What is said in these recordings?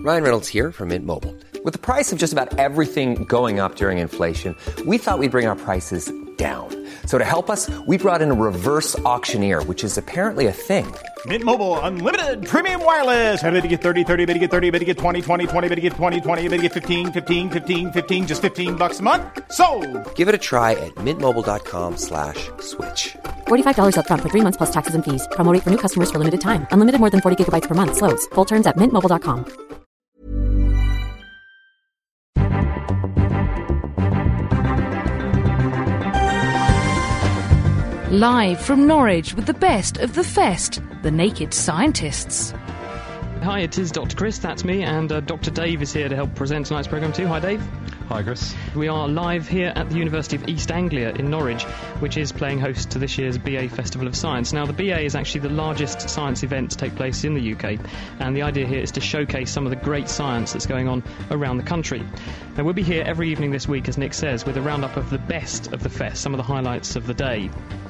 Ryan Reynolds here from Mint Mobile. With the price of just about everything going up during inflation, we thought we'd bring our prices down. So to help us, we brought in a reverse auctioneer, which is apparently a thing. Mint Mobile Unlimited Premium Wireless. How to get 30, 30, bit to get 30, bit to get 20, 20, 20, bit to get 20, 20, bit to get 15, 15, 15, 15, just $15 a month? Sold! Give it a try at mintmobile.com/switch. $45 up front for 3 months plus taxes and fees. Promo rate for new customers for limited time. Unlimited more than 40 gigabytes per month. Slows full terms at mintmobile.com. Live from Norwich with the best of the fest, the Naked Scientists. Hi, it is Dr. Chris, that's me, and Dr. Dave is here to help present tonight's programme too. Hi, Dave. Hi, Chris. We are live here at the University of East Anglia in Norwich, which is playing host to this year's BA Festival of Science. Now, the BA is actually the largest science event to take place in the UK, and the idea here is to showcase some of the great science that's going on around the country. Now, we'll be here every evening this week, as Nick says, with a roundup of the best of the fest, some of the highlights of the day.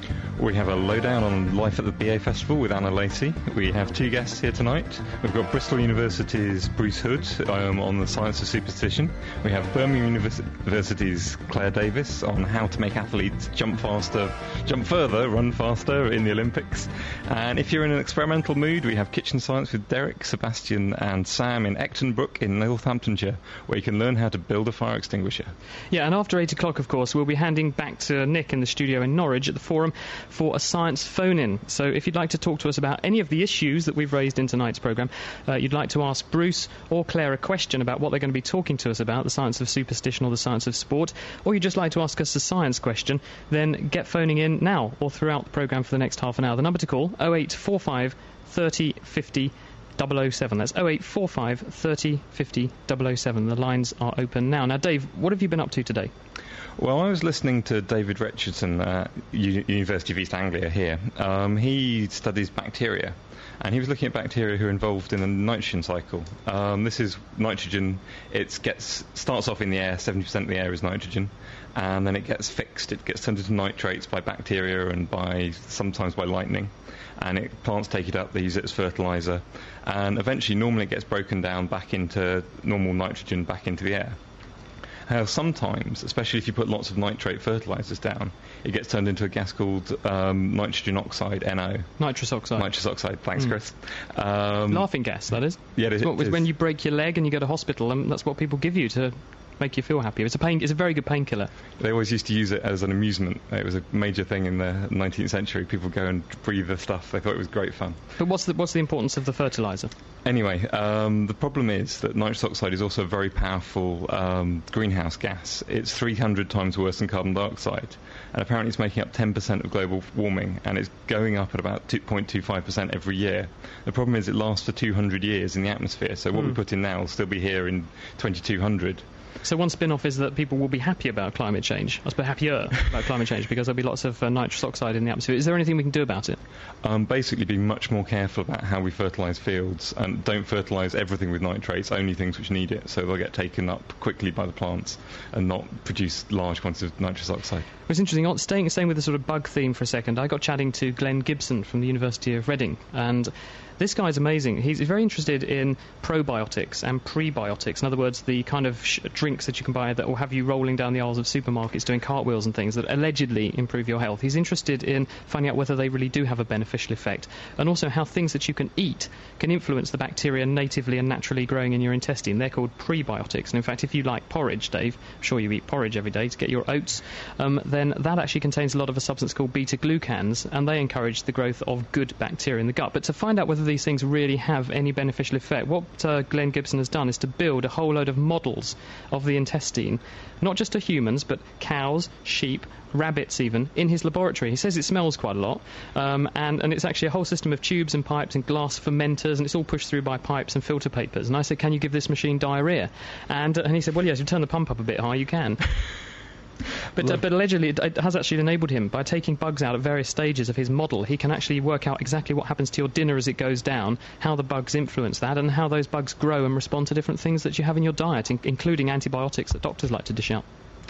We have a lowdown on life at the BA Festival with Anna Lacey. We have two guests here tonight. We've got Bristol University's Bruce Hood on the science of superstition. We have Birmingham University's Claire Davis on how to make athletes jump faster, jump further, run faster in the Olympics. And if you're in an experimental mood, we have Kitchen Science with Derek, Sebastian and Sam in Ecton Brook in Northamptonshire, where you can learn how to build a fire extinguisher. Yeah, and after 8 o'clock, of course, we'll be handing back to Nick in the studio in Norwich at the Forum for a science phone-in. So if you'd like to talk to us about any of the issues that we've raised in tonight's programme, you'd like to ask Bruce or Claire a question about what they're going to be talking to us about, the science of superstition or the science of sport, or you'd just like to ask us a science question, then get phoning in now or throughout the programme for the next half an hour. The number to call, 0845 30 50 007. That's 0845 30 50 007. The lines are open now. Now, Dave, what have you been up to today? Well, I was listening to David Richardson at University of East Anglia here. He studies bacteria, and he was looking at bacteria who are involved in the nitrogen cycle. This is nitrogen. It starts off in the air. 70% of the air is nitrogen, and then it gets fixed. It gets turned into nitrates by bacteria and sometimes by lightning. And plants take it up, they use it as fertilizer, and eventually, normally it gets broken down back into normal nitrogen, back into the air. Sometimes, especially if you put lots of nitrate fertilizers down, it gets turned into a gas called nitrogen oxide, NO. Nitrous oxide. Nitrous oxide, thanks, Chris. Laughing gas, that is. Yeah, it is. When you break your leg and you go to hospital, and that's what people give you to make you feel happy. It's a very good painkiller. They always used to use it as an amusement. It was a major thing in the 19th century. People go and breathe the stuff. They thought it was great fun. But what's the importance of the fertilizer? Anyway, the problem is that nitrous oxide is also a very powerful greenhouse gas. It's 300 times worse than carbon dioxide, and apparently it's making up 10% of global warming, and it's going up at about 2.25% every year. The problem is it lasts for 200 years in the atmosphere, so what we put in now will still be here in 2200. So one spin-off is that people will be happy about climate change. I suppose happier about climate change because there'll be lots of nitrous oxide in the atmosphere. Is there anything we can do about it? Basically, be much more careful about how we fertilise fields, and don't fertilise everything with nitrates, only things which need it, so they'll get taken up quickly by the plants and not produce large quantities of nitrous oxide. It's interesting, staying with the sort of bug theme for a second, I got chatting to Glenn Gibson from the University of Reading, and this guy's amazing. He's very interested in probiotics and prebiotics. In other words, the kind of drinks that you can buy that will have you rolling down the aisles of supermarkets doing cartwheels and things that allegedly improve your health. He's interested in finding out whether they really do have a beneficial effect, and also how things that you can eat can influence the bacteria natively and naturally growing in your intestine. They're called prebiotics. And in fact, if you like porridge, Dave, I'm sure you eat porridge every day to get your oats, then that actually contains a lot of a substance called beta-glucans, and they encourage the growth of good bacteria in the gut. But to find out whether these things really have any beneficial effect, what Glenn Gibson has done is to build a whole load of models of the intestine, not just to humans, but cows, sheep, rabbits even, in his laboratory. He says it smells quite a lot, and it's actually a whole system of tubes and pipes and glass fermenters, and it's all pushed through by pipes and filter papers. And I said, can you give this machine diarrhea? And he said, well, yes, you turn the pump up a bit high, you can. But allegedly it has actually enabled him, by taking bugs out at various stages of his model, he can actually work out exactly what happens to your dinner as it goes down, how the bugs influence that, and how those bugs grow and respond to different things that you have in your diet, including antibiotics that doctors like to dish out.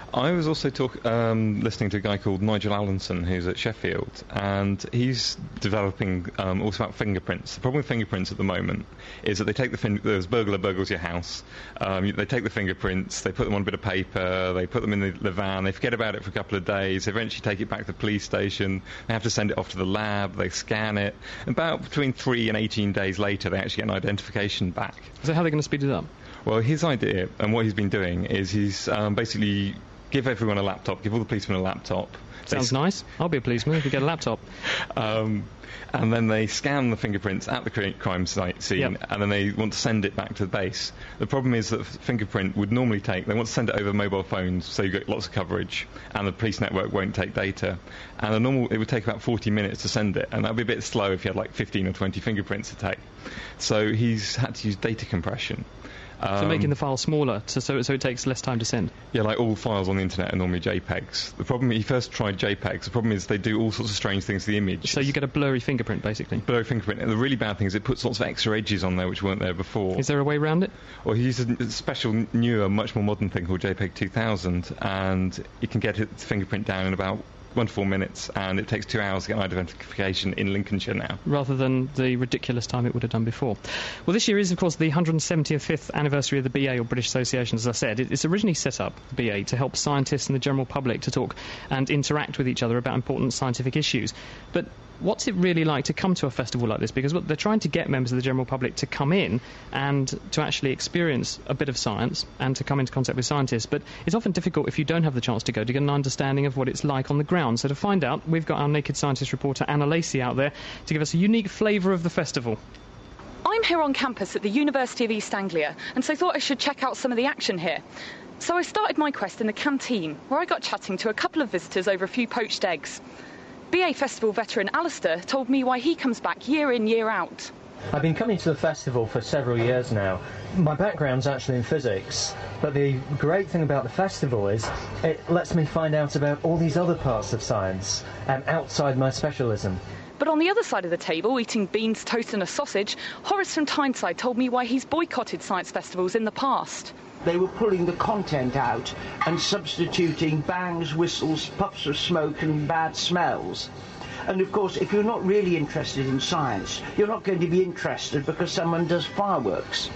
I was also listening to a guy called Nigel Allinson, who's at Sheffield, and he's developing also about fingerprints. The problem with fingerprints at the moment is that they take there's burglar burgles your house, they take the fingerprints, they put them on a bit of paper, they put them in the van, they forget about it for a couple of days, they eventually take it back to the police station, they have to send it off to the lab, they scan it. About between 3 and 18 days later, they actually get an identification back. So how are they going to speed it up? Well, his idea, and what he's been doing, is he's basically give everyone a laptop, give all the policemen a laptop. Sounds nice. I'll be a policeman if you get a laptop. And then they scan the fingerprints at the crime scene, Yep. and then they want to send it back to the base. The problem is that fingerprint would normally they want to send it over mobile phones, so you get lots of coverage, and the police network won't take data. And it would take about 40 minutes to send it, and that would be a bit slow if you had like 15 or 20 fingerprints to take. So he's had to use data compression. So making the file smaller, so it takes less time to send. Yeah, like all files on the internet are normally JPEGs. The problem, he first tried JPEGs. The problem is they do all sorts of strange things to the image. So you get a blurry fingerprint, basically. Blurry fingerprint. And the really bad thing is it puts lots of extra edges on there which weren't there before. Is there a way around it? Well, he uses a special, newer, much more modern thing called JPEG 2000, and you can get its fingerprint down in about 1 to 4 minutes, and it takes 2 hours to get an identification in Lincolnshire now. Rather than the ridiculous time it would have done before. Well, this year is, of course, the 175th anniversary of the BA, or British Association, as I said. It's originally set up, BA, to help scientists and the general public to talk and interact with each other about important scientific issues. But what's it really like to come to a festival like this? Because they're trying to get members of the general public to come in and to actually experience a bit of science and to come into contact with scientists. But it's often difficult if you don't have the chance to go to get an understanding of what it's like on the ground. So to find out, we've got our Naked Scientist reporter Anna Lacey out there to give us a unique flavour of the festival. I'm here on campus at the University of East Anglia, and so thought I should check out some of the action here. So I started my quest in the canteen, where I got chatting to a couple of visitors over a few poached eggs. BA Festival veteran Alistair told me why he comes back year in, year out. I've been coming to the festival for several years now. My background's actually in physics, but the great thing about the festival is it lets me find out about all these other parts of science outside my specialism. But on the other side of the table, eating beans, toast and a sausage, Horace from Tyneside told me why he's boycotted science festivals in the past. They were pulling the content out and substituting bangs, whistles, puffs of smoke and bad smells. And of course, if you're not really interested in science, you're not going to be interested because someone does fireworks.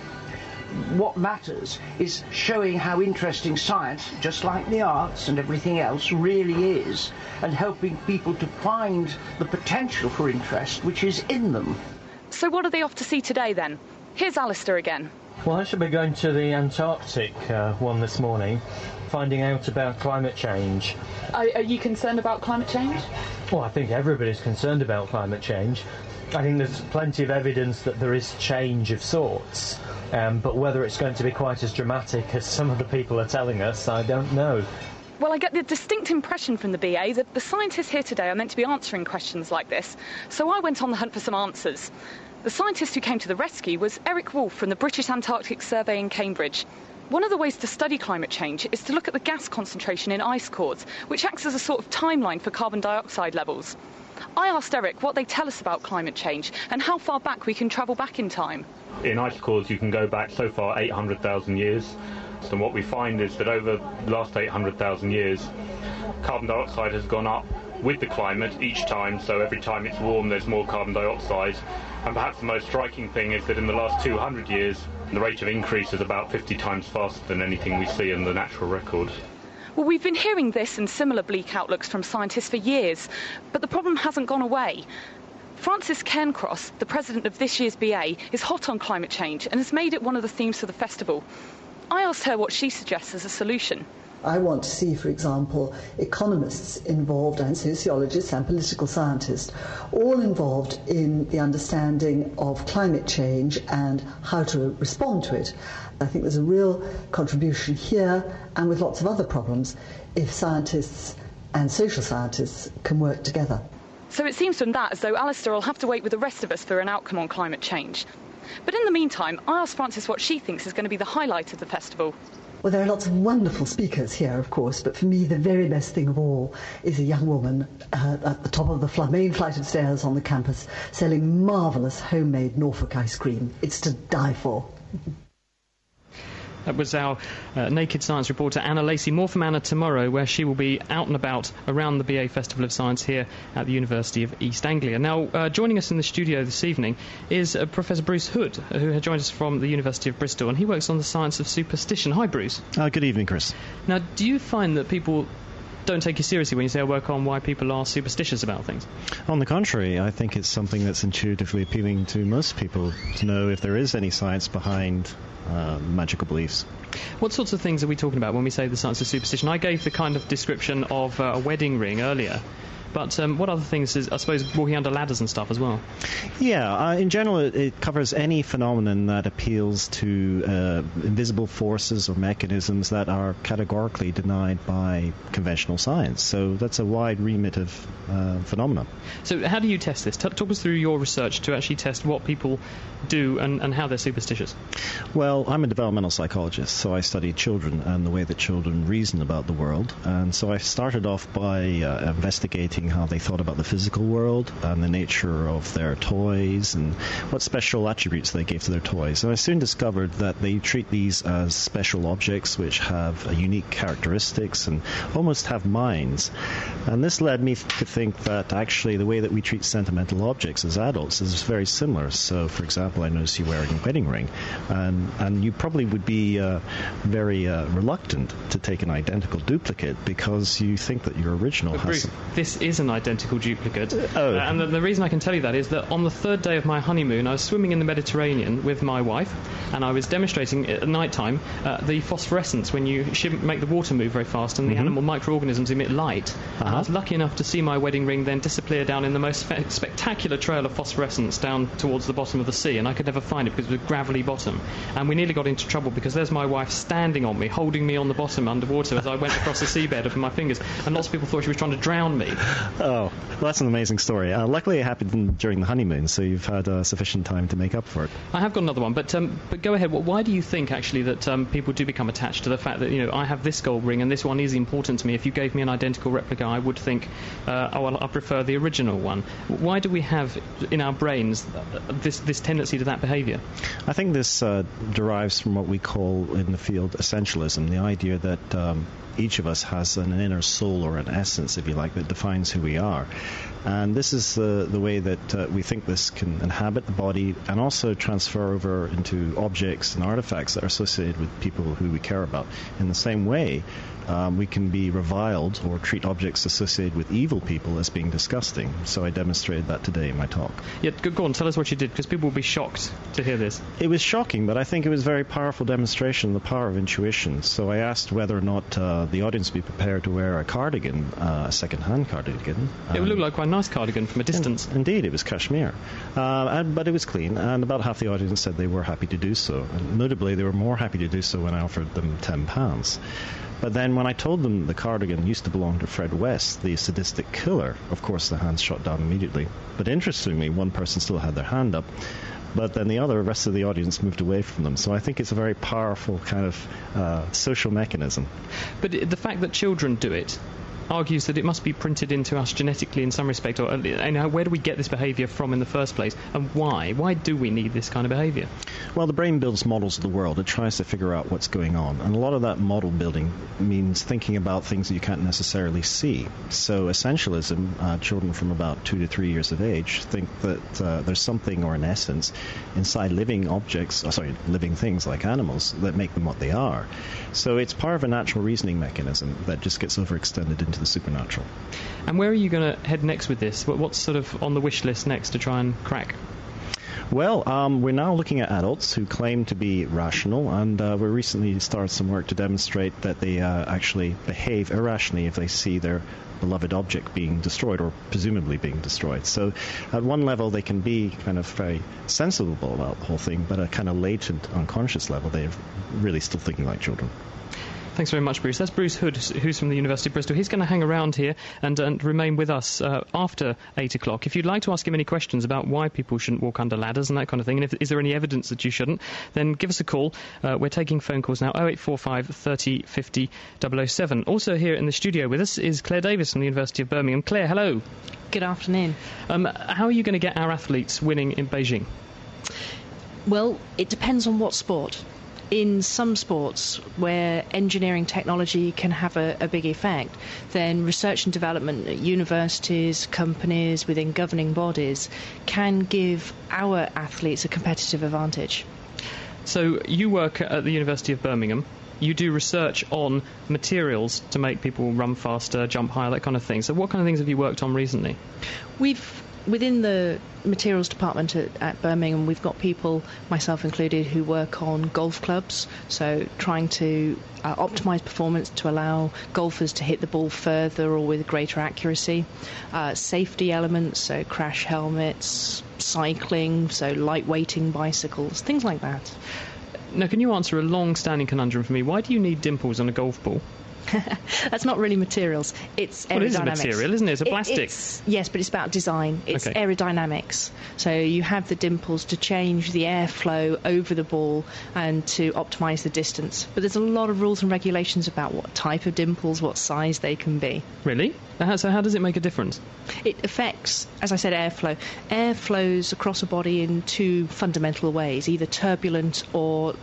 What matters is showing how interesting science, just like the arts and everything else, really is, and helping people to find the potential for interest which is in them. So what are they off to see today then? Here's Alistair again. Well, I should be going to the Antarctic one this morning, finding out about climate change. Are you concerned about climate change? Well, I think everybody's concerned about climate change. I think there's plenty of evidence that there is change of sorts, but whether it's going to be quite as dramatic as some of the people are telling us, I don't know. Well, I get the distinct impression from the BA that the scientists here today are meant to be answering questions like this, so I went on the hunt for some answers. The scientist who came to the rescue was Eric Wolfe from the British Antarctic Survey in Cambridge. One of the ways to study climate change is to look at the gas concentration in ice cores, which acts as a sort of timeline for carbon dioxide levels. I asked Eric what they tell us about climate change and how far back we can travel back in time. In ice cores you can go back so far 800,000 years, and what we find is that over the last 800,000 years carbon dioxide has gone up with the climate each time, so every time it's warm there's more carbon dioxide. And perhaps the most striking thing is that in the last 200 years the rate of increase is about 50 times faster than anything we see in the natural record. Well, we've been hearing this and similar bleak outlooks from scientists for years, but the problem hasn't gone away. Frances Cairncross, the president of this year's BA, is hot on climate change and has made it one of the themes for the festival. I asked her what she suggests as a solution. I want to see, for example, economists involved and sociologists and political scientists all involved in the understanding of climate change and how to respond to it. I think there's a real contribution here and with lots of other problems if scientists and social scientists can work together. So it seems from that as though Alistair will have to wait with the rest of us for an outcome on climate change. But in the meantime, I asked Frances what she thinks is going to be the highlight of the festival. Well, there are lots of wonderful speakers here, of course, but for me the very best thing of all is a young woman at the top of the main flight of stairs on the campus selling marvellous homemade Norfolk ice cream. It's to die for. That was our Naked Science reporter Anna Lacey. More from Anna tomorrow, where she will be out and about around the BA Festival of Science here at the University of East Anglia. Now, joining us in the studio this evening is Professor Bruce Hood, who had joined us from the University of Bristol, and he works on the science of superstition. Hi, Bruce. Good evening, Chris. Now, do you find that people don't take you seriously when you say I work on why people are superstitious about things? On the contrary, I think it's something that's intuitively appealing to most people to know if there is any science behind magical beliefs. What sorts of things are we talking about when we say the science of superstition? I gave the kind of description of a wedding ring earlier. But what other things is, I suppose, walking under ladders and stuff as well? Yeah, in general, it covers any phenomenon that appeals to invisible forces or mechanisms that are categorically denied by conventional science. So that's a wide remit of phenomena. So how do you test this? Talk us through your research to actually test what people do and how they're superstitious. Well, I'm a developmental psychologist, so I study children and the way that children reason about the world. And so I started off by investigating how they thought about the physical world and the nature of their toys and what special attributes they gave to their toys. And I soon discovered that they treat these as special objects which have unique characteristics and almost have minds. And this led me to think that actually the way that we treat sentimental objects as adults is very similar. So, for example, I noticed you wearing a wedding ring, and you probably would be very reluctant to take an identical duplicate because you think that your original has... Bruce, this is an identical duplicate. And the reason I can tell you that is that on the third day of my honeymoon, I was swimming in the Mediterranean with my wife, and I was demonstrating at night time the phosphorescence when you make the water move very fast and the animal microorganisms emit light. And I was lucky enough to see my wedding ring then disappear down in the most spectacular trail of phosphorescence down towards the bottom of the sea, and I could never find it because it was a gravelly bottom. And we nearly got into trouble because there's my wife standing on me, holding me on the bottom underwater as I went across the seabed with my fingers, and lots of people thought she was trying to drown me. Oh, well, that's an amazing story. Luckily it happened during the honeymoon, so you've had sufficient time to make up for it. I have got another one, but go ahead. Why do you think, actually, that people do become attached to the fact that, I have this gold ring and this one is important to me? If you gave me an identical replica, I would think, I prefer the original one. Why do we have in our brains this tendency to that behaviour? I think this derives from what we call in the field essentialism, the idea that each of us has an inner soul or an essence, if you like, that defines who we are. And this is the way that we think this can inhabit the body and also transfer over into objects and artifacts that are associated with people who we care about. In the same way, we can be reviled or treat objects associated with evil people as being disgusting. So I demonstrated that today in my talk. Yeah, go on, tell us what you did, because people will be shocked to hear this. It was shocking, but I think it was a very powerful demonstration of the power of intuition. So I asked whether or not the audience would be prepared to wear a cardigan, a second-hand cardigan. It would look like quite a nice cardigan from a distance. Indeed, it was cashmere. But it was clean, and about half the audience said they were happy to do so. And notably, they were more happy to do so when I offered them £10. But then when I told them the cardigan used to belong to Fred West, the sadistic killer, of course the hands shot down immediately. But interestingly, one person still had their hand up, but then the rest of the audience moved away from them. So I think it's a very powerful kind of social mechanism. But the fact that children do it argues that it must be printed into us genetically in some respect, or where do we get this behaviour from in the first place, and why? Why do we need this kind of behaviour? Well, the brain builds models of the world. It tries to figure out what's going on, and a lot of that model building means thinking about things that you can't necessarily see. So essentialism, children from about 2 to 3 years of age think that there's something or an essence inside living things like animals that make them what they are. So it's part of a natural reasoning mechanism that just gets overextended into the supernatural. And where are you going to head next with this? What's sort of on the wish list next to try and crack? Well, we're now looking at adults who claim to be rational, and we recently started some work to demonstrate that they actually behave irrationally if they see their beloved object being destroyed or presumably being destroyed. So at one level they can be kind of very sensible about the whole thing, but at a kind of latent unconscious level they're really still thinking like children. Thanks very much, Bruce. That's Bruce Hood, who's from the University of Bristol. He's going to hang around here and remain with us after 8 o'clock. If you'd like to ask him any questions about why people shouldn't walk under ladders and that kind of thing, and is there any evidence that you shouldn't, then give us a call. We're taking phone calls now, 0845 30 50 007. Also here in the studio with us is Claire Davis from the University of Birmingham. Claire, hello. Good afternoon. How are you going to get our athletes winning in Beijing? Well, it depends on what sport. in some sports where engineering technology can have a big effect, then research and development at universities, companies, within governing bodies can give our athletes a competitive advantage. So you work at the University of Birmingham. You do research on materials to make people run faster, jump higher, that kind of thing. So what kind of things have you worked on recently? Within the materials department at Birmingham, we've got people, myself included, who work on golf clubs, so trying to optimise performance to allow golfers to hit the ball further or with greater accuracy. Safety elements, so crash helmets, cycling, so lightweighting bicycles, things like that. Now, can you answer a long-standing conundrum for me? Why do you need dimples on a golf ball? That's not really materials. It's aerodynamics. Well, it is a material, isn't it? It's a plastic. Yes, but it's about design. It's okay. Aerodynamics. So you have the dimples to change the airflow over the ball and to optimise the distance. But there's a lot of rules and regulations about what type of dimples, what size they can be. Really? So how does it make a difference? It affects, as I said, airflow. Air flows across a body in two fundamental ways, either turbulent or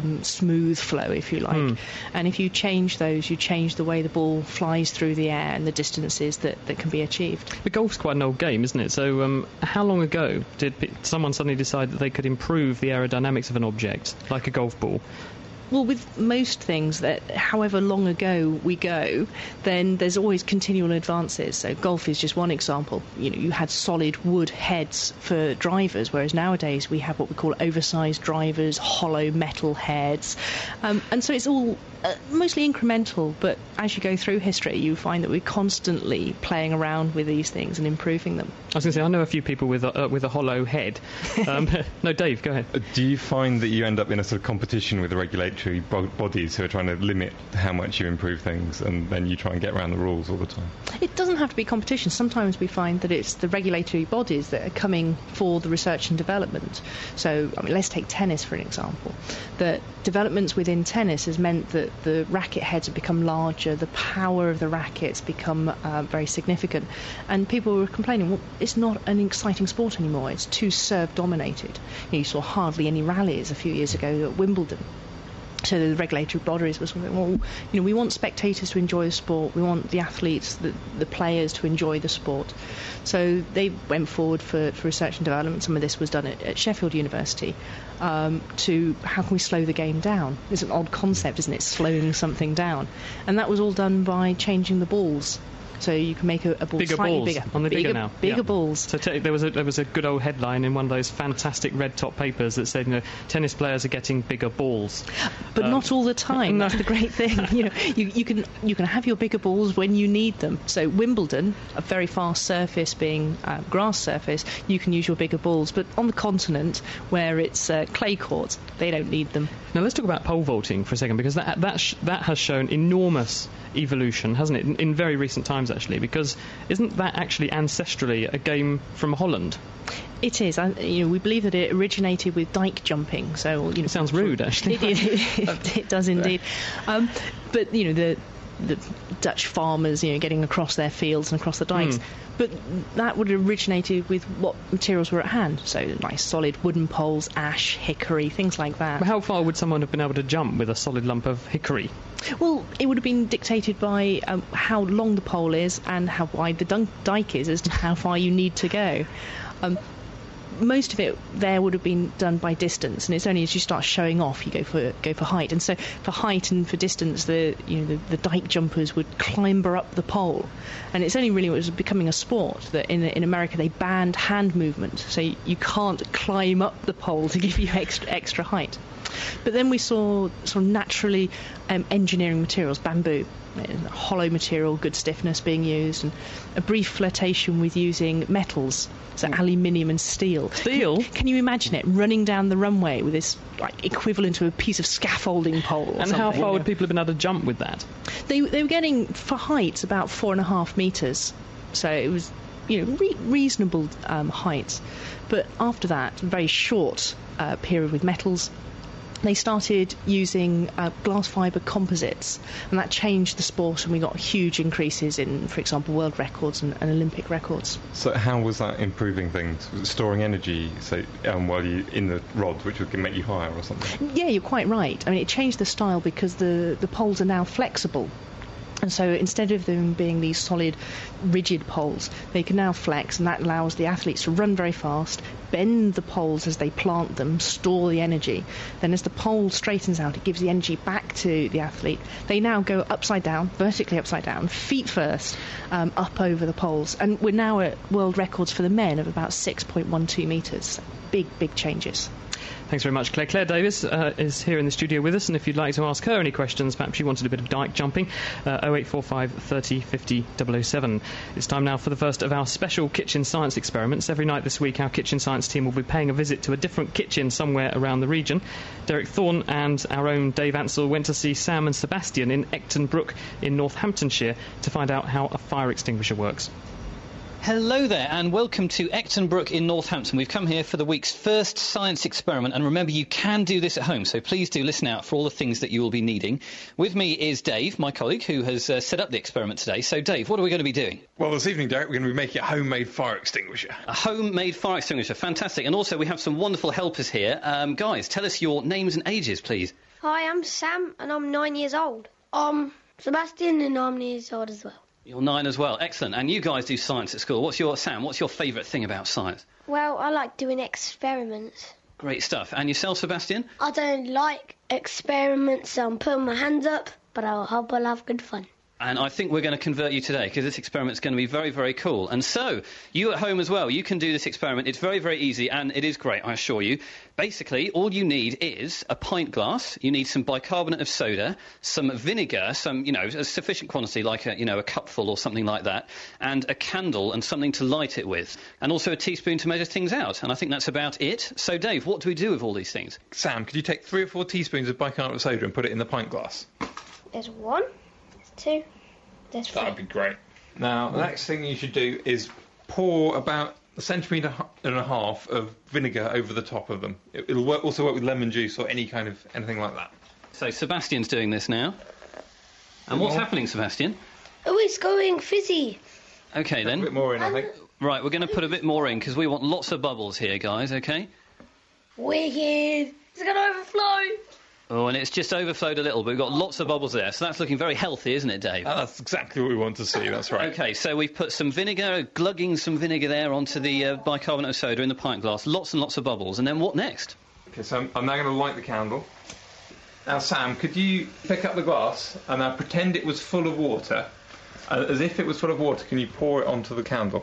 smooth flow, if you like. And if you change those, you change the way the ball flies through the air and the distances that can be achieved. But golf's quite an old game, isn't it? So how long ago did someone suddenly decide that they could improve the aerodynamics of an object, like a golf ball? Well, with most things, that however long ago we go, then there's always continual advances. So golf is just one example. You had solid wood heads for drivers, whereas nowadays we have what we call oversized drivers, hollow metal heads. And so it's all mostly incremental, but as you go through history, you find that we're constantly playing around with these things and improving them. I was going to say, I know a few people with a hollow head. No, Dave, go ahead. Do you find that you end up in a sort of competition with the regulatory bodies who are trying to limit how much you improve things, and then you try and get around the rules all the time? It doesn't have to be competition. Sometimes we find that it's the regulatory bodies that are coming for the research and development. So, let's take tennis for an example. The developments within tennis has meant that the racket heads have become larger, the power of the rackets become very significant, and people were complaining, well, it's not an exciting sport anymore, it's too serve dominated. You saw hardly any rallies a few years ago at Wimbledon. So the regulatory bodies were sort of, well, we want spectators to enjoy the sport, we want the athletes, the players to enjoy the sport. So they went forward for research and development. Some of this was done at Sheffield University, to how can we slow the game down? It's an odd concept, isn't it, slowing something down? And that was all done by changing the balls. So you can make a ball bigger slightly balls. bigger. On the bigger now. Bigger Yeah. balls. So there was a good old headline in one of those fantastic red top papers that said, tennis players are getting bigger balls. But not all the time. That's the great thing. You can have your bigger balls when you need them. So Wimbledon, a very fast surface being grass surface, you can use your bigger balls. But on the continent, where it's clay courts, they don't need them. Now let's talk about pole vaulting for a second, because that has shown enormous evolution, hasn't it, in very recent times actually, because isn't that actually ancestrally a game from Holland? It is. We believe that it originated with dike jumping. So it sounds rude, actually. It does indeed. But the Dutch farmers, getting across their fields and across the dikes. But that would have originated with what materials were at hand. So nice solid wooden poles, ash, hickory, things like that. But how far would someone have been able to jump with a solid lump of hickory? Well, it would have been dictated by how long the pole is and how wide the dike is as to how far you need to go. Most of it there would have been done by distance, and it's only as you start showing off you go for height. And so for height and for distance, the dike jumpers would climber up the pole, and it's only really when it was becoming a sport that in America they banned hand movement, so you can't climb up the pole to give you extra height. But then we saw sort of naturally engineering materials, bamboo, hollow material, good stiffness being used, and a brief flirtation with using metals, so aluminium and steel. Steel? Can you imagine it running down the runway with this equivalent to a piece of scaffolding pole? And how far would people have been able to jump with that? They were getting, for height, about 4.5 metres. So it was reasonable height. But after that, a very short period with metals. they started using glass fibre composites, and that changed the sport, and we got huge increases in, for example, world records and Olympic records. So how was that improving things? Was it storing energy, so while you in the rods, which would make you higher or something? Yeah, you're quite right. I mean, it changed the style because the poles are now flexible. And so instead of them being these solid, rigid poles, they can now flex, and that allows the athletes to run very fast, bend the poles as they plant them, store the energy. Then as the pole straightens out, it gives the energy back to the athlete. They now go upside down, vertically upside down, feet first, up over the poles. And we're now at world records for the men of about 6.12 metres. Big changes. Thanks very much, Claire. Claire Davis is here in the studio with us, and if you'd like to ask her any questions, perhaps you wanted a bit of dike jumping, 0845 30 50 007. It's time now for the first of our special kitchen science experiments. Every night this week, our kitchen science team will be paying a visit to a different kitchen somewhere around the region. Derek Thorne and our own Dave Ansell went to see Sam and Sebastian in Ecton Brook in Northamptonshire to find out how a fire extinguisher works. Hello there, and welcome to Ecton Brook in Northampton. We've come here for the week's first science experiment, and remember, you can do this at home, so please do listen out for all the things that you will be needing. With me is Dave, my colleague, who has set up the experiment today. So, Dave, what are we going to be doing? Well, this evening, Derek, we're going to be making a homemade fire extinguisher. A homemade fire extinguisher, fantastic. And also, we have some wonderful helpers here. Guys, tell us your names and ages, please. Hi, I'm Sam, and I'm 9 years old. I'm Sebastian, and I'm 9 years old as well. You're 9 as well. Excellent. And you guys do science at school. Sam, what's your favourite thing about science? Well, I like doing experiments. Great stuff. And yourself, Sebastian? I don't like experiments, so I'm putting my hands up, but I hope I'll have good fun. And I think we're going to convert you today, because this experiment's going to be very, very cool. And so, you at home as well, you can do this experiment. It's very, very easy, and it is great, I assure you. Basically, all you need is a pint glass, you need some bicarbonate of soda, some vinegar, a sufficient quantity, like a cupful or something like that, and a candle and something to light it with, and also a teaspoon to measure things out. And I think that's about it. So, Dave, what do we do with all these things? Sam, could you take 3 or 4 teaspoons of bicarbonate of soda and put it in the pint glass? There's 1, there's 2, there's 3. That would be great. Now, the next thing you should do is pour about 1.5 centimetre of vinegar over the top of them. It'll also work with lemon juice or anything like that. So Sebastian's doing this now. And what's happening, Sebastian? Oh, it's going fizzy. OK, then. A bit more in, I think. Right, we're going to put a bit more in, because we want lots of bubbles here, guys, OK? Wicked. It's going to overflow. Oh, and it's just overflowed a little, but we've got lots of bubbles there, so that's looking very healthy, isn't it, Dave? That's exactly what we want to see, that's right. OK, so we've put some vinegar, glugging some vinegar there onto the bicarbonate of soda in the pint glass, lots and lots of bubbles, and then what next? OK, so I'm now going to light the candle. Now, Sam, could you pick up the glass and now pretend it was full of water? As if it was full of water, can you pour it onto the candle?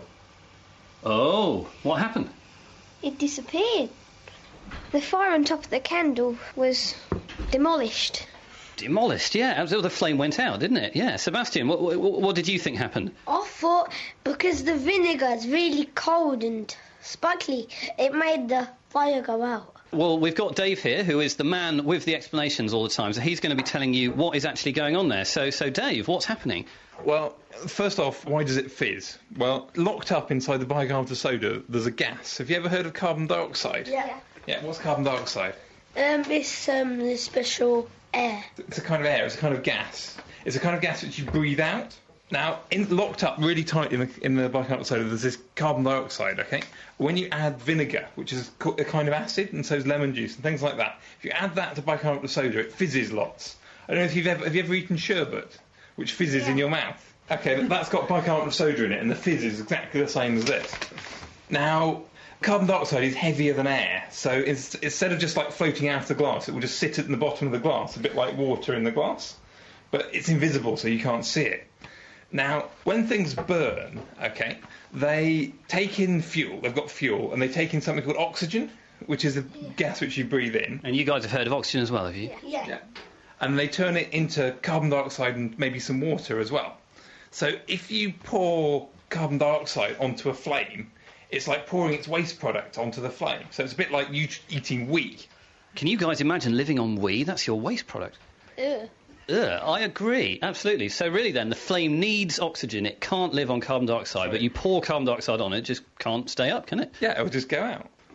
Oh, what happened? It disappeared. The fire on top of the candle was demolished. Demolished, yeah. The flame went out, didn't it? Yeah. Sebastian, what did you think happened? I thought because the vinegar is really cold and sparkly, it made the fire go out. Well, we've got Dave here, who is the man with the explanations all the time, so he's going to be telling you what is actually going on there. So Dave, what's happening? Well, first off, why does it fizz? Well, locked up inside the bicarbonate of soda, there's a gas. Have you ever heard of carbon dioxide? Yeah. Yeah, what's carbon dioxide? It's the special air. It's a kind of air, it's a kind of gas. It's a kind of gas which you breathe out. Now, locked up really tight in the bicarbonate of soda, there's this carbon dioxide, OK? When you add vinegar, which is a kind of acid, and so is lemon juice and things like that, if you add that to bicarbonate of soda, it fizzes lots. I don't know if have you ever eaten sherbet, which fizzes in your mouth? OK, that's got bicarbonate of soda in it, and the fizz is exactly the same as this. Now, carbon dioxide is heavier than air, so instead of just floating out of the glass, it will just sit at the bottom of the glass, a bit like water in the glass. But it's invisible, so you can't see it. Now, when things burn, OK, they take in fuel, they've got fuel, and they take in something called oxygen, which is a gas which you breathe in. And you guys have heard of oxygen as well, have you? Yeah. And they turn it into carbon dioxide and maybe some water as well. So if you pour carbon dioxide onto a flame, it's like pouring its waste product onto the flame. So it's a bit like you eating wee. Can you guys imagine living on wee? That's your waste product. Ugh. I agree, absolutely. So really then, the flame needs oxygen. It can't live on carbon dioxide, but you pour carbon dioxide on it, just can't stay up, can it? Yeah, it will just go out.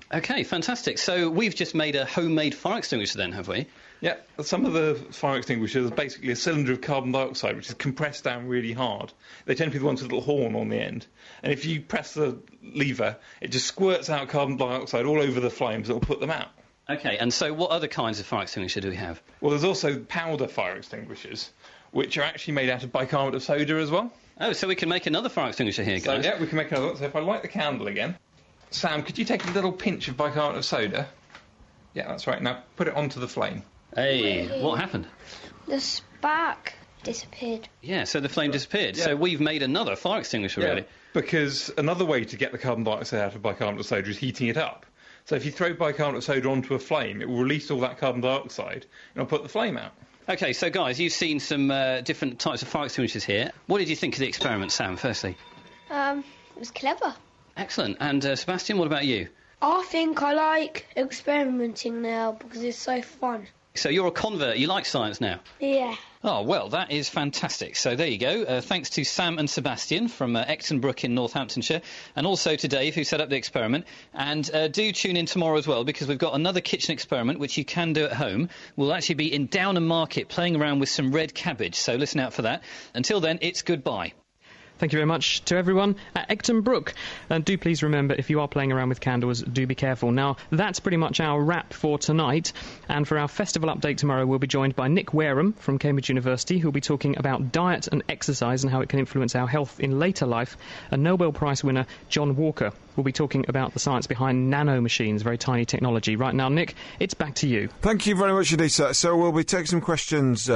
OK, fantastic. So we've just made a homemade fire extinguisher then, have we? Yeah, some of the fire extinguishers are basically a cylinder of carbon dioxide which is compressed down really hard. They tend to be the ones with a little horn on the end. And if you press the lever, it just squirts out carbon dioxide all over the flames that will put them out. OK, and so what other kinds of fire extinguisher do we have? Well, there's also powder fire extinguishers, which are actually made out of bicarbonate of soda as well. Oh, so we can make another fire extinguisher here, guys. So, yeah, we can make another one. So if I light the candle again... Sam, could you take a little pinch of bicarbonate of soda? Yeah, that's right. Now put it onto the flame. Hey, what happened? The spark disappeared. Yeah, so the flame disappeared. Yeah. So we've made another fire extinguisher, really. Because another way to get the carbon dioxide out of bicarbonate of soda is heating it up. So if you throw bicarbonate of soda onto a flame, it will release all that carbon dioxide and it'll put the flame out. OK, so guys, you've seen some different types of fire extinguishers here. What did you think of the experiment, Sam, firstly? It was clever. Excellent. And Sebastian, what about you? I think I like experimenting now because it's so fun. So you're a convert, you like science now? Yeah. Oh, well, that is fantastic. So there you go. Thanks to Sam and Sebastian from Ecton Brook in Northamptonshire, and also to Dave, who set up the experiment. And do tune in tomorrow as well, because we've got another kitchen experiment, which you can do at home. We'll actually be in Downham Market playing around with some red cabbage, so listen out for that. Until then, it's goodbye. Thank you very much to everyone at Ecton Brook. And do please remember, if you are playing around with candles, do be careful. Now, that's pretty much our wrap for tonight. And for our festival update tomorrow, we'll be joined by Nick Wareham from Cambridge University, who'll be talking about diet and exercise and how it can influence our health in later life. And Nobel Prize winner John Walker will be talking about the science behind nanomachines, very tiny technology. Right now, Nick, it's back to you. Thank you very much indeed, sir. So we'll be taking some questions,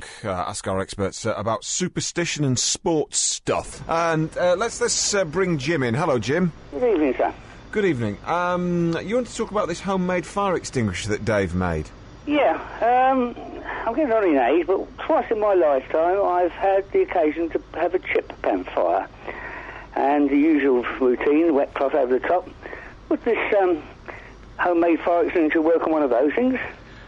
ask our experts about superstition and sports stuff. And let's bring Jim in. Hello, Jim. Good evening, sir. Good evening. You want to talk about this homemade fire extinguisher that Dave made? Yeah, I'm getting on in age, but twice in my lifetime I've had the occasion to have a chip pan fire. And the usual routine, wet cloth over the top. Would this homemade fire extinguisher work on one of those things?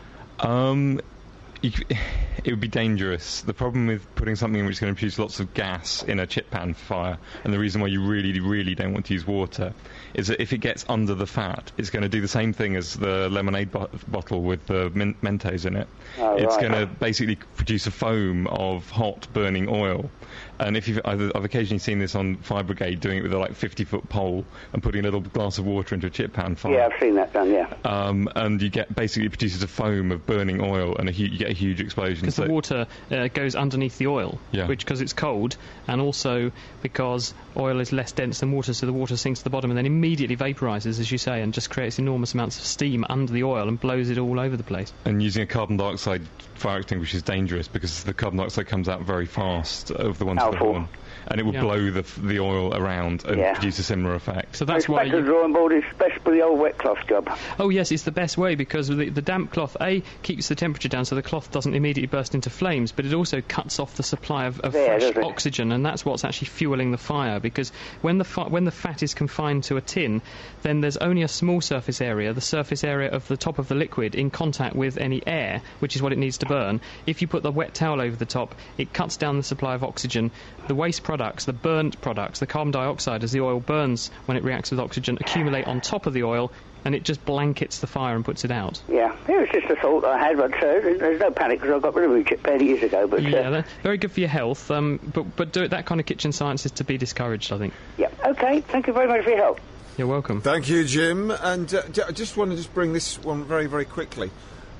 It would be dangerous. The problem with putting something which is going to produce lots of gas in a chip pan fire, and the reason why you really, really don't want to use water, is that if it gets under the fat, it's going to do the same thing as the lemonade bottle with the Mentos in it. Oh, it's right. going to basically produce a foam of hot burning oil. And if I've occasionally seen this on Fire Brigade doing it with a 50-foot pole and putting a little glass of water into a chip pan fire. Yeah, I've seen that done, yeah. And you get basically it produces a foam of burning oil, and you get a huge explosion. Because the water goes underneath the oil, yeah. Which because it's cold, and also because oil is less dense than water, so the water sinks to the bottom and then immediately vaporizes, as you say, and just creates enormous amounts of steam under the oil and blows it all over the place. And using a carbon dioxide fire extinguisher is dangerous because the carbon dioxide comes out very fast of the one to the horn, and it will blow the oil around and produce a similar effect. So that's why the drawing board is best for the old wet cloth job. Oh yes, it's the best way because the damp cloth keeps the temperature down so the cloth doesn't immediately burst into flames, but it also cuts off the supply of fresh oxygen, and that's what's actually fueling the fire. Because when the fat is confined to a tin, then there's only a small surface area, the surface area of the top of the liquid, in contact with any air, which is what it needs to burn. If you put the wet towel over the top, it cuts down the supply of oxygen. The waste products, the burnt products, the carbon dioxide as the oil burns when it reacts with oxygen, accumulate on top of the oil, and it just blankets the fire and puts it out. Yeah, it was just a thought I had, but there's no panic because I got rid of a chip pan years ago. But yeah, very good for your health, but that kind of kitchen science is to be discouraged, I think. Yeah, OK, thank you very much for your help. You're welcome. Thank you, Jim. And I just want to bring this one very, very quickly.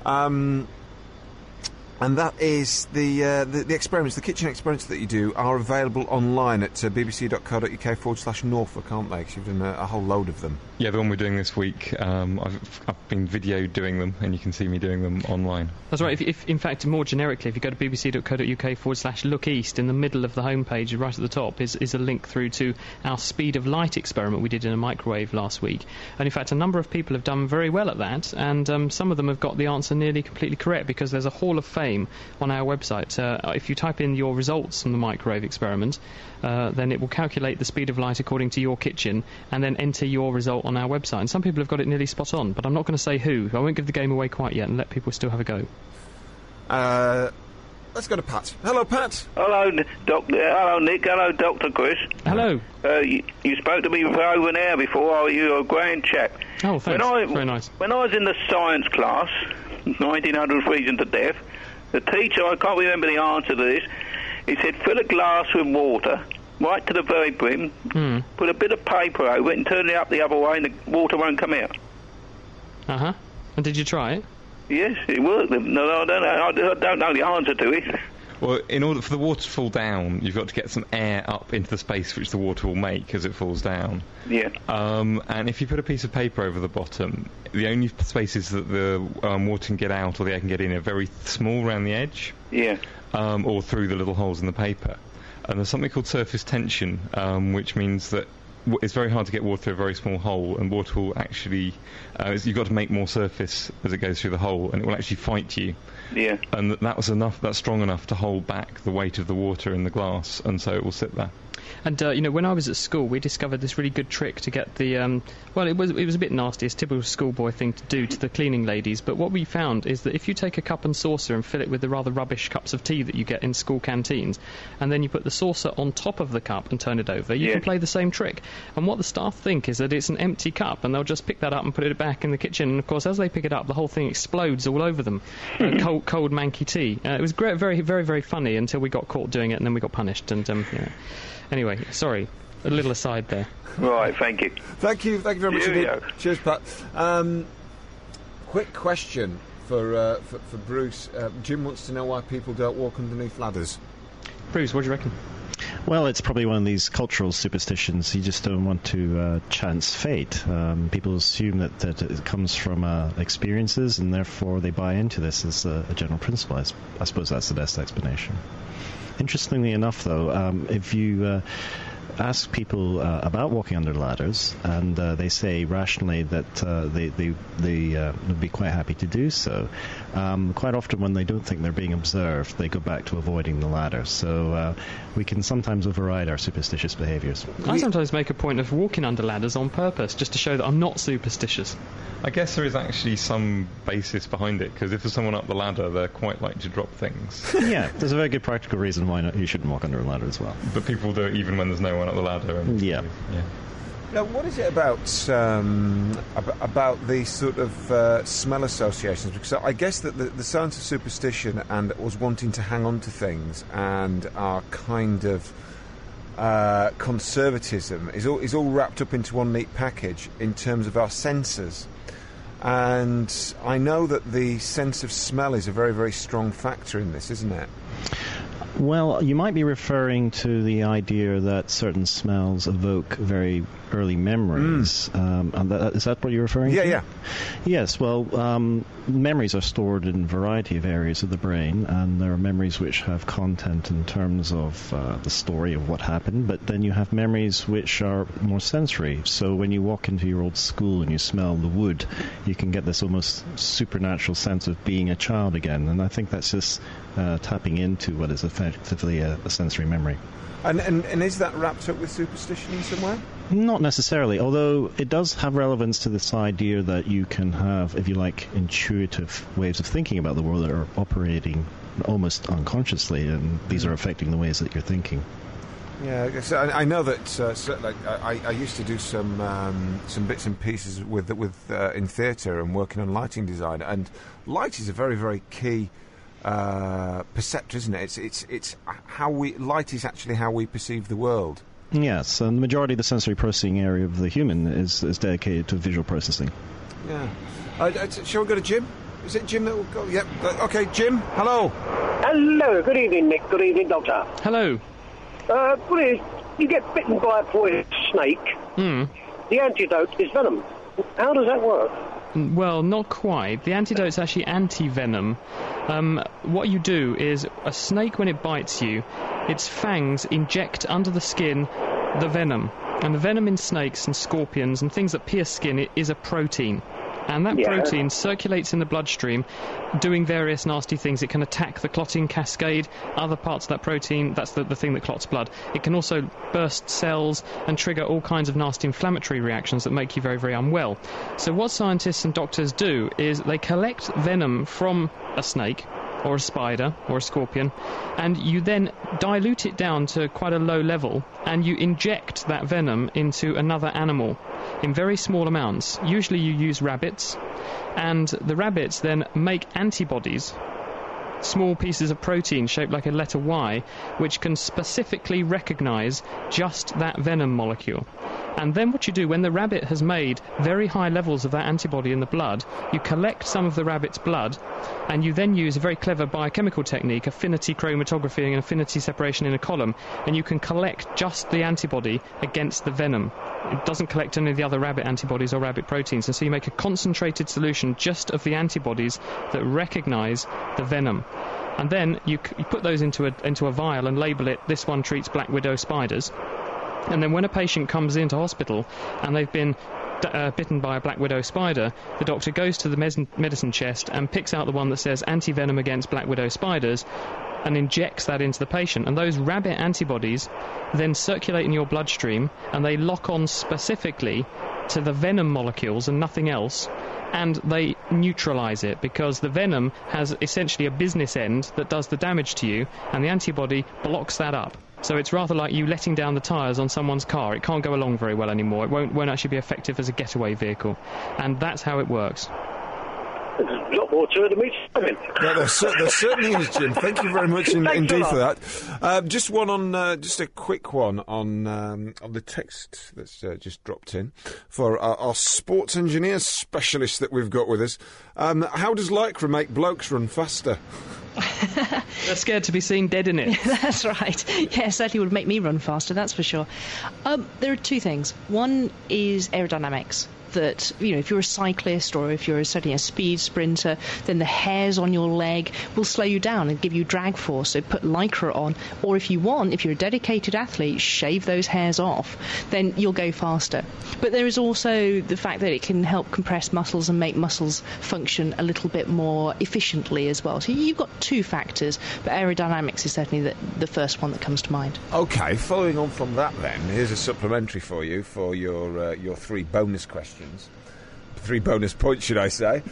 And that is the experiments, the kitchen experiments that you do are available online at bbc.co.uk/Norfolk, aren't they? Because you've done a whole load of them. Yeah, the one we're doing this week, I've been video doing them, and you can see me doing them online. That's right. If in fact, more generically, if you go to bbc.co.uk/lookeast, in the middle of the homepage, right at the top, is a link through to our speed of light experiment we did in a microwave last week. And in fact, a number of people have done very well at that, and some of them have got the answer nearly completely correct, because there's a Hall of Fame on our website. If you type in your results from the microwave experiment, then it will calculate the speed of light according to your kitchen and then enter your result on our website. And some people have got it nearly spot on, but I'm not going to say who. I won't give the game away quite yet and let people still have a go. let's go to Pat. Hello, Pat. Hello, Doctor. Hello, Nick. Hello, Dr. Chris. Hello. You spoke to me over an hour before. Oh, you're a grand chap. Oh, thanks. Very nice. When I was in the science class, 1900 Freezing to Death, the teacher, I can't remember the answer to this, he said, fill a glass with water, right to the very brim, put a bit of paper over it and turn it up the other way and the water won't come out. Uh-huh. And did you try it? Yes, it worked. No, I don't know the answer to it. Well, in order for the water to fall down, you've got to get some air up into the space which the water will make as it falls down. Yeah. And if you put a piece of paper over the bottom, the only spaces that the water can get out or the air can get in are very small around the edge. Yeah. Or through the little holes in the paper. And there's something called surface tension, which means that it's very hard to get water through a very small hole, and water will actually... you've got to make more surface as it goes through the hole, and it will actually fight you. Yeah. And that's strong enough to hold back the weight of the water in the glass, and so it will sit there. And, when I was at school, we discovered this really good trick to get the... it was a bit nasty. It's a typical schoolboy thing to do to the cleaning ladies. But what we found is that if you take a cup and saucer and fill it with the rather rubbish cups of tea that you get in school canteens, and then you put the saucer on top of the cup and turn it over, you can play the same trick. And what the staff think is that it's an empty cup, and they'll just pick that up and put it back in the kitchen. And, of course, as they pick it up, the whole thing explodes all over them. Cold manky tea. It was great, very, very, very funny until we got caught doing it, and then we got punished. And, Anyway, sorry, a little aside there. Right, thank you. Thank you very much indeed. Cheers, Pat. Quick question for Bruce. Jim wants to know why people don't walk underneath ladders. Bruce, what do you reckon? Well, it's probably one of these cultural superstitions. You just don't want to chance fate. People assume that it comes from experiences, and therefore they buy into this as a general principle. I suppose that's the best explanation. Interestingly enough, though, if you ask people about walking under ladders, and they say rationally that they would be quite happy to do so, quite often when they don't think they're being observed, they go back to avoiding the ladder. So we can sometimes override our superstitious behaviours. I sometimes make a point of walking under ladders on purpose, just to show that I'm not superstitious. I guess there is actually some basis behind it, because if there's someone up the ladder, they're quite likely to drop things. Yeah, there's a very good practical reason why you shouldn't walk under a ladder as well. But people do it even when there's no one up the ladder. Yeah. Now, what is it about the sort of smell associations? Because I guess that the science of superstition and us wanting to hang on to things and our kind of conservatism is all wrapped up into one neat package in terms of our senses. And I know that the sense of smell is a very, very strong factor in this, isn't it? Well, you might be referring to the idea that certain smells evoke very early memories. And is that what you're referring to? Yeah. Yes, well, memories are stored in a variety of areas of the brain, and there are memories which have content in terms of the story of what happened, but then you have memories which are more sensory. So when you walk into your old school and you smell the wood, you can get this almost supernatural sense of being a child again, and I think that's just tapping into what is effectively a sensory memory. And is that wrapped up with superstition in some way? Not necessarily, although it does have relevance to this idea that you can have, if you like, intuitive ways of thinking about the world that are operating almost unconsciously, and these are affecting the ways that you're thinking. Yeah, so I know that I used to do some bits and pieces with in theatre and working on lighting design, and light is a very, very key perceptor, isn't it? It's how light is actually how we perceive the world. Yes, and the majority of the sensory processing area of the human is dedicated to visual processing. Yeah. Shall we go to Jim? Is it Jim that will go? Yep. Okay, Jim. Hello. Hello. Good evening, Nick. Good evening, Doctor. Hello. You get bitten by a poisonous snake. The antidote is venom. How does that work? Well, not quite. The antidote's actually anti-venom. What you do is a snake, when it bites you, its fangs inject under the skin the venom. And the venom in snakes and scorpions and things that pierce skin is a protein. And that protein circulates in the bloodstream, doing various nasty things. It can attack the clotting cascade, other parts of that protein, that's the thing that clots blood. It can also burst cells and trigger all kinds of nasty inflammatory reactions that make you very, very unwell. So what scientists and doctors do is they collect venom from a snake, or a spider or a scorpion, and you then dilute it down to quite a low level, and you inject that venom into another animal in very small amounts. Usually you use rabbits, and the rabbits then make antibodies, small pieces of protein shaped like a letter Y, which can specifically recognise just that venom molecule. And then what you do, when the rabbit has made very high levels of that antibody in the blood, you collect some of the rabbit's blood, and you then use a very clever biochemical technique, affinity chromatography and affinity separation in a column, and you can collect just the antibody against the venom. It doesn't collect any of the other rabbit antibodies or rabbit proteins, and so you make a concentrated solution just of the antibodies that recognise the venom. And then you put those into a vial and label it, this one treats black widow spiders. And then when a patient comes into hospital and they've been bitten by a black widow spider, the doctor goes to the medicine chest and picks out the one that says anti-venom against black widow spiders and injects that into the patient. And those rabbit antibodies then circulate in your bloodstream, and they lock on specifically to the venom molecules and nothing else, and they neutralise it, because the venom has essentially a business end that does the damage to you, and the antibody blocks that up. So it's rather like you letting down the tyres on someone's car. It can't go along very well anymore. It won't actually be effective as a getaway vehicle. And that's how it works. There's a lot more to it than me saying. Yeah, there certainly is, Jim. Thank you very much indeed for that. Just a quick one on the text that's just dropped in for our sports engineer specialist that we've got with us. How does Lycra make blokes run faster? They're scared to be seen dead in it. That's right. Yeah, certainly would make me run faster, that's for sure. There are two things. One is aerodynamics. That, you know, if you're a cyclist or if you're certainly a speed sprinter, then the hairs on your leg will slow you down and give you drag force. So put Lycra on, or if you're a dedicated athlete, shave those hairs off, then you'll go faster. But there is also the fact that it can help compress muscles and make muscles function a little bit more efficiently as well. So you've got two factors, but aerodynamics is certainly the first one that comes to mind. OK, following on from that then, here's a supplementary for you for your 3 bonus questions. 3 bonus points, should I say.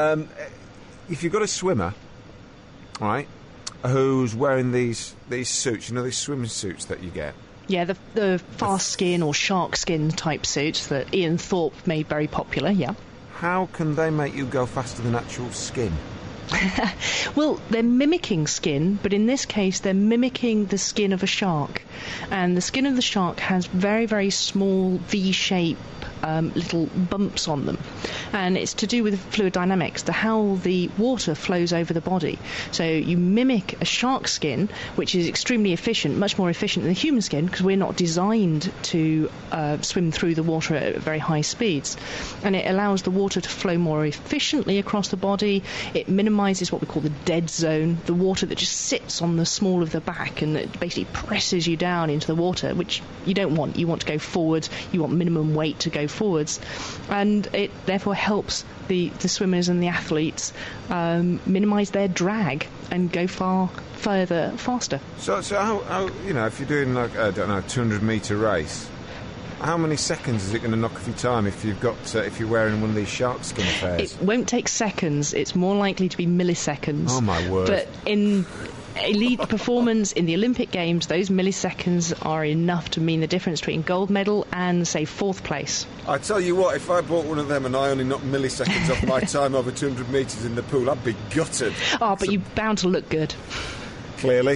If you've got a swimmer, right, who's wearing these suits, you know, these swimming suits that you get? Yeah, the fast skin or shark skin type suits that Ian Thorpe made very popular, yeah. How can they make you go faster than actual skin? Well, they're mimicking skin, but in this case they're mimicking the skin of a shark. And the skin of the shark has very, very small V-shape little bumps on them. And it's to do with fluid dynamics, how the water flows over the body. So you mimic a shark skin, which is extremely efficient, much more efficient than the human skin, because we're not designed to swim through the water at very high speeds. And it allows the water to flow more efficiently across the body. It minimises what we call the dead zone, the water that just sits on the small of the back and it basically presses you down into the water, which you don't want. You want to go forward, you want minimum weight to go forwards, and it therefore helps the swimmers and the athletes minimise their drag and go further faster. So how you know, if you're doing like a 200-metre race, how many seconds is it going to knock off your time if you're wearing one of these shark skin affairs? It won't take seconds. It's more likely to be milliseconds. Oh my word! But in elite performance in the Olympic Games, those milliseconds are enough to mean the difference between gold medal and, say, 4th place. I tell you what, if I bought one of them and I only knocked milliseconds off my time over 200 metres in the pool, I'd be gutted. Oh, but you're bound to look good. Clearly.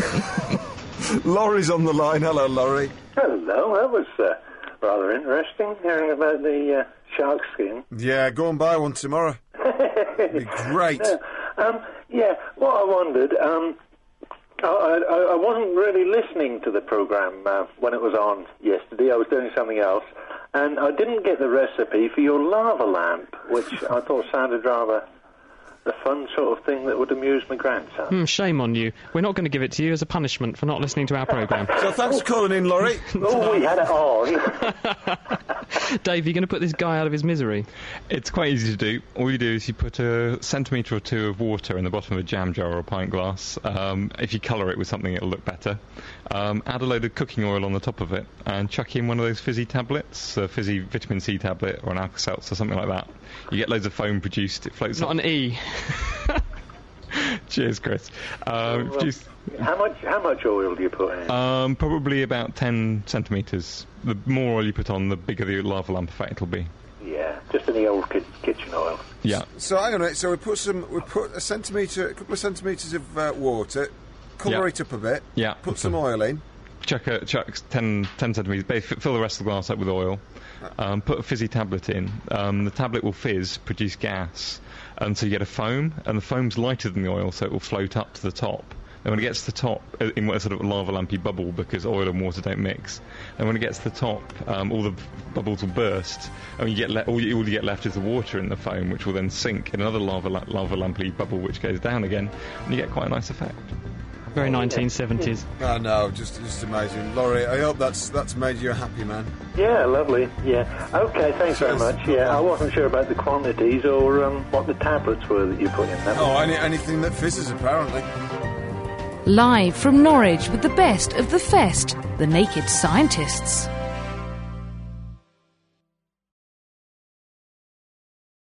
Laurie's on the line. Hello, Laurie. Hello, that was rather interesting, hearing about the shark skin. Yeah, go and buy one tomorrow. It'd be great. Yeah, what I wondered, I wasn't really listening to the programme when it was on yesterday. I was doing something else, and I didn't get the recipe for your lava lamp, which I thought sounded rather the fun sort of thing that would amuse my grandson. Shame on you. We're not going to give it to you as a punishment for not listening to our programme. So thanks for calling in, Laurie. Oh, we had it on. Dave, you're going to put this guy out of his misery? It's quite easy to do. All you do is you put a centimetre or 2 of water in the bottom of a jam jar or a pint glass. If you colour it with something, it'll look better. Add a load of cooking oil on the top of it and chuck in one of those fizzy tablets, a fizzy vitamin C tablet or an Alka-Seltz or something like that. You get loads of foam produced. It floats Not up. an E. Cheers, Chris. How much oil do you put in? Probably about 10 centimetres. The more oil you put on, the bigger the lava lamp effect will be. Yeah, just any old kitchen oil. Yeah. So hang on a minute. So we put a couple of centimetres of water, cover it up a bit. Yeah. Put some oil in. Chuck 10 centimetres. Fill the rest of the glass up with oil. Put a fizzy tablet in. The tablet will fizz, produce gas, and so you get a foam, and the foam's lighter than the oil, so it will float up to the top. And when it gets to the top, in what sort of lava lampy bubble, because oil and water don't mix, and when it gets to the top, all the bubbles will burst, and all you get left is the water in the foam, which will then sink in another lava lampy bubble, which goes down again, and you get quite a nice effect. Very 1970s. Oh no, just amazing. Laurie, I hope that's made you a happy man. Yeah, lovely. Yeah. Okay, thanks very much. Yeah, I wasn't sure about the quantities or what the tablets were that you put in that. Oh, anything that fizzes, apparently. Live from Norwich with the best of the fest, the Naked Scientists.